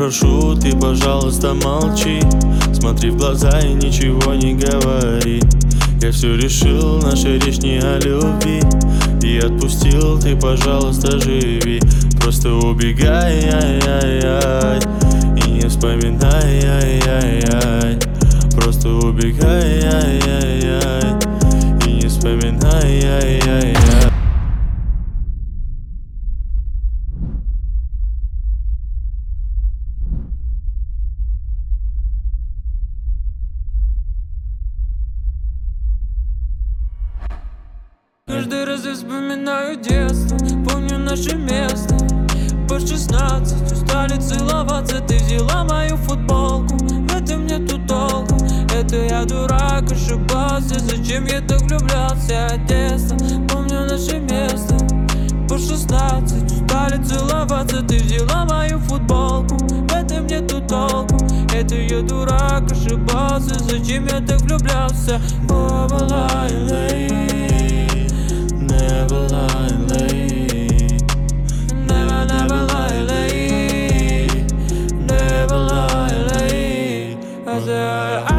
прошу, ты, пожалуйста, молчи. Смотри в глаза и ничего не говори. Я все решил, наша речь не о любви. И отпустил, ты, пожалуйста, живи. Просто убегай, ай-яй-яй, и не вспоминай, ай-яй-яй. Просто убегай, ай-яй-яй, и не вспоминай, ай-яй-яй. Каждый раз я вспоминаю детство, помню наше место. По 16 устали целоваться, ты взяла мою футболку. В этом нету толку, это я дурак, ошибался. Зачем я так влюблялся от детства? Помню наше место. По 16 устали целоваться, ты взяла мою футболку. В этом нету толку, это я дурак, ошибался. Зачем я так влюблялся? Never lie late. Never, never lie late. Never lie late. I said